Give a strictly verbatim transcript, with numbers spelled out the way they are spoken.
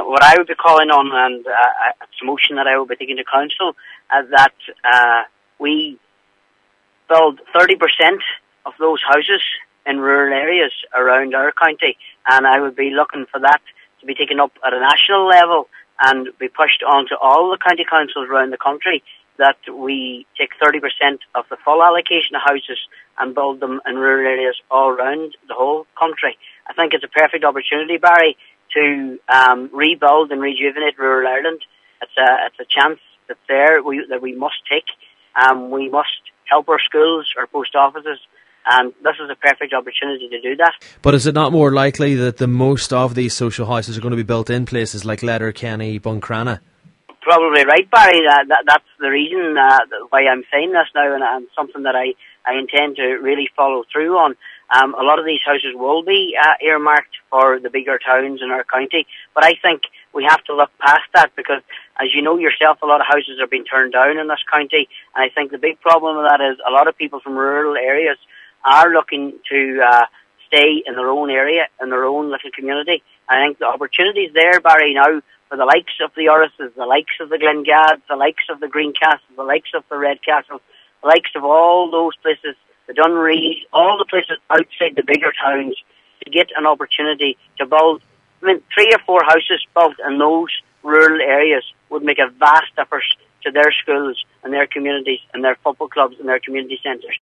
what I would be calling on, and uh, it's a motion that I will be taking to council, uh, that uh, we build thirty percent of those houses in rural areas around our county, and I would be looking for that to be taken up at a national level and be pushed on to all the county councils around the country, that we take thirty percent of the full allocation of houses and build them in rural areas all around the whole country. I think it's a perfect opportunity, Barry, to um, rebuild and rejuvenate rural Ireland. It's a, it's a chance that's there we, that we must take. Um, we must help our schools, our post offices, and this is a perfect opportunity to do that. But is it not more likely that the most of these social houses are going to be built in places like Letterkenny, Buncrana? Probably right, Barry. That, that, that's the reason uh, why I'm saying this now, and, and something that I, I intend to really follow through on. Um, a lot of these houses will be uh, earmarked for the bigger towns in our county, but I think we have to look past that, because, as you know yourself, a lot of houses are being turned down in this county, and I think the big problem with that is a lot of people from rural areas are looking to uh, stay in their own area, in their own little community. I think the opportunities there, Barry, now for the likes of the Orrises, the likes of the Glengads, the likes of the Greencastles, the likes of the Redcastles, the likes of all those places, the Dunrees, all the places outside the bigger towns, to get an opportunity to build, I mean, three or four houses built in those rural areas would make a vast difference to their schools and their communities and their football clubs and their community centres.